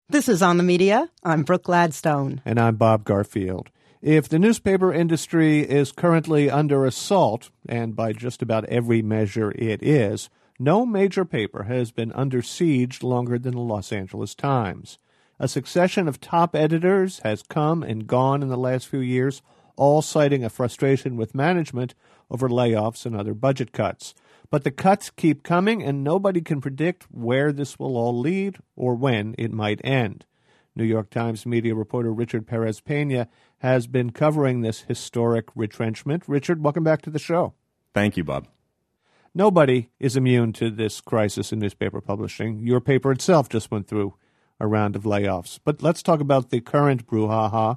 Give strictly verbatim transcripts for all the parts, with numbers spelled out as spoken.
This is On the Media. I'm Brooke Gladstone. And I'm Bob Garfield. If the newspaper industry is currently under assault, and by just about every measure it is, no major paper has been under siege longer than the Los Angeles Times. A succession of top editors has come and gone in the last few years, all citing a frustration with management over layoffs and other budget cuts. But the cuts keep coming, and nobody can predict where this will all lead or when it might end. New York Times media reporter Richard Perez-Pena has been covering this historic retrenchment. Richard, welcome back to the show. Thank you, Bob. Nobody is immune to this crisis in newspaper publishing. Your paper itself just went through a round of layoffs. But let's talk about the current brouhaha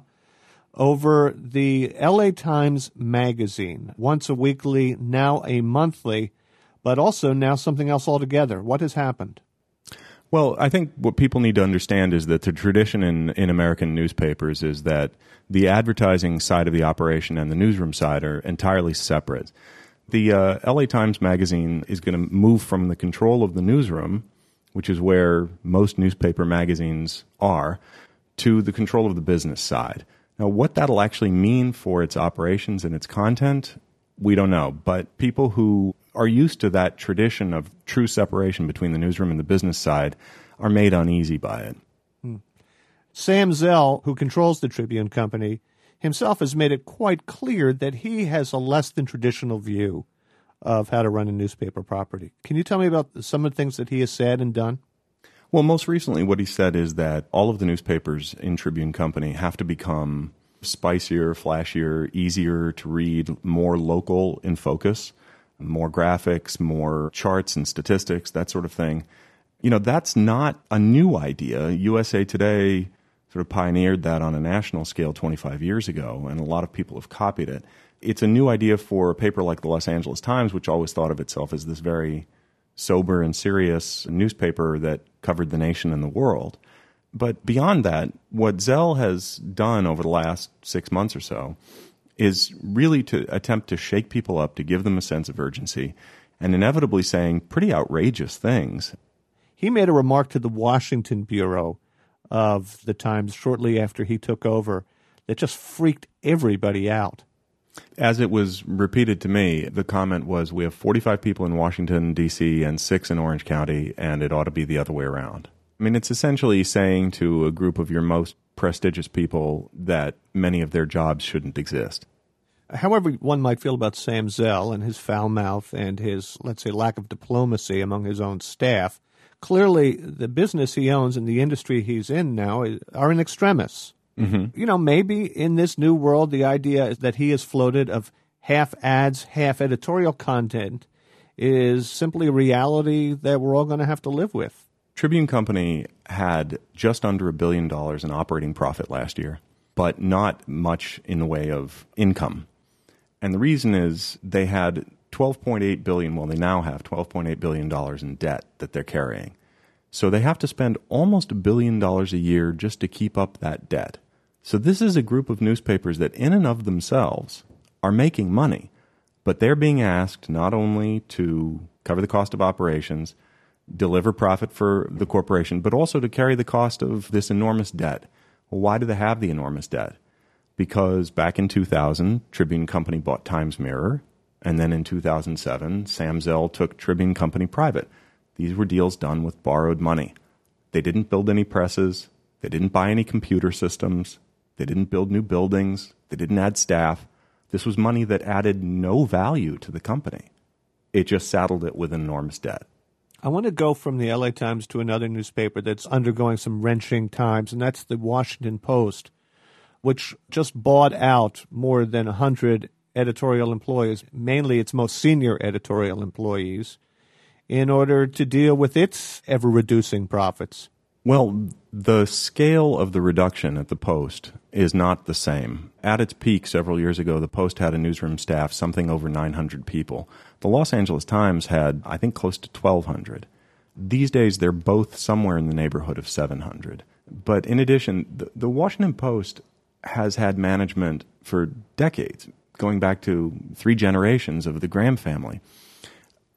over the L A Times Magazine, once a weekly, now a monthly, but also now something else altogether. What has happened? Well, I think what people need to understand is that the tradition in, in American newspapers is that the advertising side of the operation and the newsroom side are entirely separate. The uh, L A Times Magazine is going to move from the control of the newsroom, which is where most newspaper magazines are, to the control of the business side. Now, what that'll actually mean for its operations and its content, we don't know. But people who are used to that tradition of true separation between the newsroom and the business side are made uneasy by it. Hmm. Sam Zell, who controls the Tribune Company, himself has made it quite clear that he has a less than traditional view of how to run a newspaper property. Can you tell me about some of the things that he has said and done? Well, most recently what he said is that all of the newspapers in Tribune Company have to become spicier, flashier, easier to read, more local in focus, more graphics, more charts and statistics, that sort of thing. You know, that's not a new idea. U S A Today sort of pioneered that on a national scale twenty-five years ago, and a lot of people have copied it. It's a new idea for a paper like the Los Angeles Times, which always thought of itself as this very sober and serious newspaper that covered the nation and the world. But beyond that, what Zell has done over the last six months or so is really to attempt to shake people up, to give them a sense of urgency, and inevitably saying pretty outrageous things. He made a remark to the Washington Bureau of the Times shortly after he took over that just freaked everybody out. As it was repeated to me, the comment was, we have forty-five people in Washington, D C, and six in Orange County, and it ought to be the other way around. I mean, it's essentially saying to a group of your most prestigious people that many of their jobs shouldn't exist. However one might feel about Sam Zell and his foul mouth and his, let's say, lack of diplomacy among his own staff, clearly the business he owns and the industry he's in now are in extremis. Mm-hmm. You know, maybe in this new world, the idea that he has floated of half ads, half editorial content is simply a reality that we're all going to have to live with. Tribune Company had just under a billion dollars in operating profit last year, but not much in the way of income. And the reason is they had twelve point eight billion dollars, well, they now have twelve point eight billion dollars in debt that they're carrying. So they have to spend almost a billion dollars a year just to keep up that debt. So this is a group of newspapers that in and of themselves are making money, but they're being asked not only to cover the cost of operations, deliver profit for the corporation, but also to carry the cost of this enormous debt. Well, why do they have the enormous debt? Because back in two thousand, Tribune Company bought Times Mirror, and then in two thousand seven, Sam Zell took Tribune Company private. These were deals done with borrowed money. They didn't build any presses. They didn't buy any computer systems. They didn't build new buildings. They didn't add staff. This was money that added no value to the company. It just saddled it with an enormous debt. I want to go from the L A Times to another newspaper that's undergoing some wrenching times, and that's the Washington Post, which just bought out more than one hundred editorial employees, mainly its most senior editorial employees, in order to deal with its ever-reducing profits. Well, the scale of the reduction at the Post is not the same. At its peak several years ago, the Post had a newsroom staff something over nine hundred people. The Los Angeles Times had, I think, close to twelve hundred. These days, they're both somewhere in the neighborhood of seven hundred. But in addition, the, the Washington Post has had management for decades, going back to three generations of the Graham family.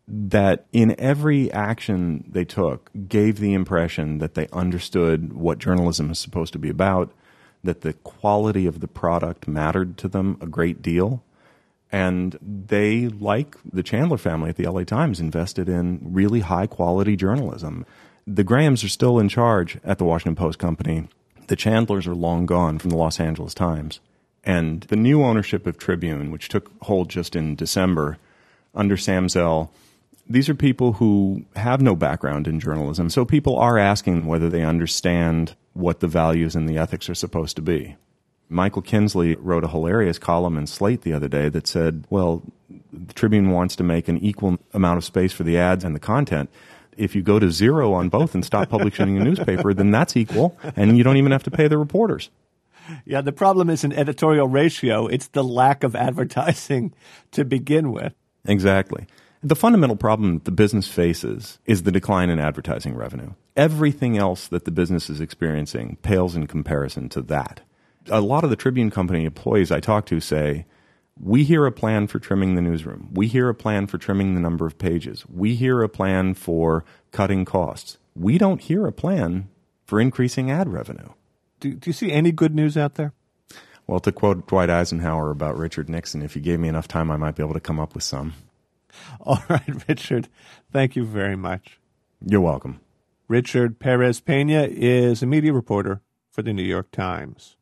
that in every action they took gave the impression that they understood what journalism is supposed to be about, that the quality of the product mattered to them a great deal. And they, like the Chandler family at the L A Times, invested in really high-quality journalism. The Grahams are still in charge at the Washington Post Company. The Chandlers are long gone from the Los Angeles Times. And the new ownership of Tribune, which took hold just in December under Sam Zell, these are people who have no background in journalism. So people are asking whether they understand what the values and the ethics are supposed to be. Michael Kinsley wrote a hilarious column in Slate the other day that said, well, the Tribune wants to make an equal amount of space for the ads and the content. If you go to zero on both and stop publishing a newspaper, then that's equal, and you don't even have to pay the reporters. Yeah, the problem isn't editorial ratio. It's the lack of advertising to begin with. Exactly. The fundamental problem that the business faces is the decline in advertising revenue. Everything else that the business is experiencing pales in comparison to that. A lot of the Tribune Company employees I talk to say, we hear a plan for trimming the newsroom. We hear a plan for trimming the number of pages. We hear a plan for cutting costs. We don't hear a plan for increasing ad revenue. Do, do you see any good news out there? Well, to quote Dwight Eisenhower about Richard Nixon, if you gave me enough time, I might be able to come up with some. All right, Richard, thank you very much. You're welcome. Richard Perez Pena is a media reporter for the New York Times.